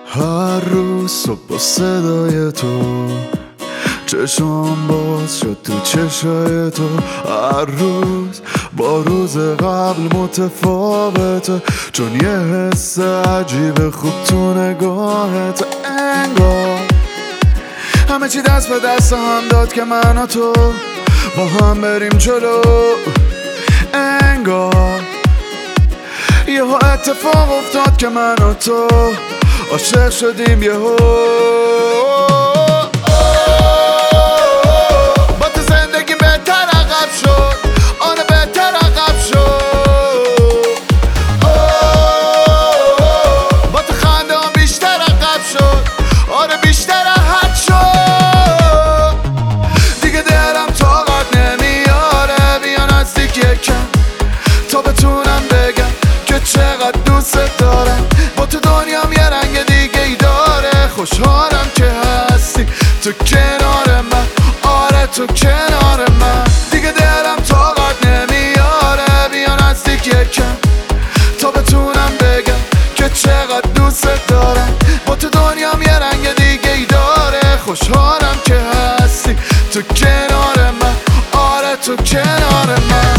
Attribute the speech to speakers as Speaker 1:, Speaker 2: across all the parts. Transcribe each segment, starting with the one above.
Speaker 1: هر روز صبح با صدای تو چشم باز شد تو چشای تو. هر روز با روز قبل متفاوته، چون یه حس عجیب خوب تو نگاهت. انگار همه چی دست به دست هم داد که من و تو با هم بریم جلو. انگار یهو اتفاق افتاد که من و تو عاشق شدیم یهو. با تو زندگی بهتر عقب شد، آره بهتر عقب شد. با تو خنده هم بیشتر عقب شد، آره بیشتر راحت شد. دیگه دلم طاقت نمیاره بیا نزدیک یکم تا بتونم بگم که چقدر دوست دارم. با تو دنیام یه رنگ دیگه ای داره، خوشحالم که هستی تو کنار من، آره تو کنار من. دیگه دلم طاقت نمیاره بیا نزدیک یکم تا بتونم بگم که چقدر دوست دارم. با تو دنیام یه رنگ دیگه ای داره، خوشحالم که هستی تو کنار من، آره تو کنار من.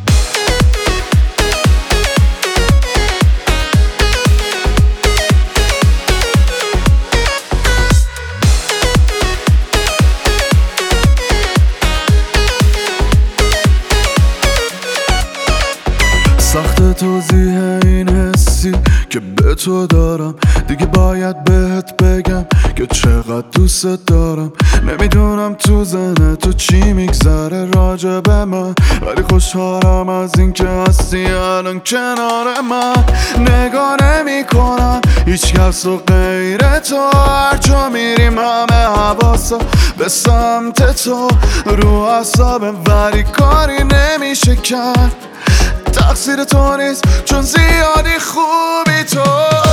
Speaker 1: سخت توضیح این حسی که به تو دارم، دیگه باید بهت بگم که چقدر دوست دارم. نمیدونم تو ذهن تو چی میگذره راجع به من، ولی خوشحالم از این که هستی الان کنار من. نگاه نمی کنم هیچ کس و غیر تو، هر جا میریم همه حواسا به سمت تو. رو اعصابم ولی کاری نمیشه کرد، تقصیر تو نیست چون زیادی خوبی تو.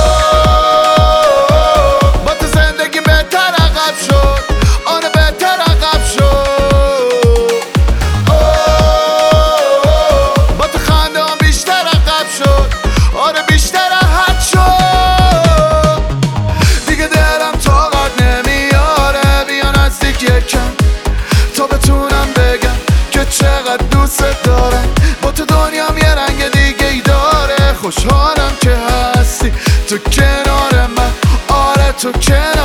Speaker 1: با تو زندگی بهتر عقب شد، آره بهتر عقب شد. با تو خنده هم بیشتر عقب شد، آره بیشتر راحت شد. دیگه دلم طاقت نمیاره بیا نزدیک یکم تا بتونم بگم که چقدر دوست دارم. با تو دنیام یه رنگ دیگه ای داره، خوشحالم که هستی تو کنار من، آره تو کنار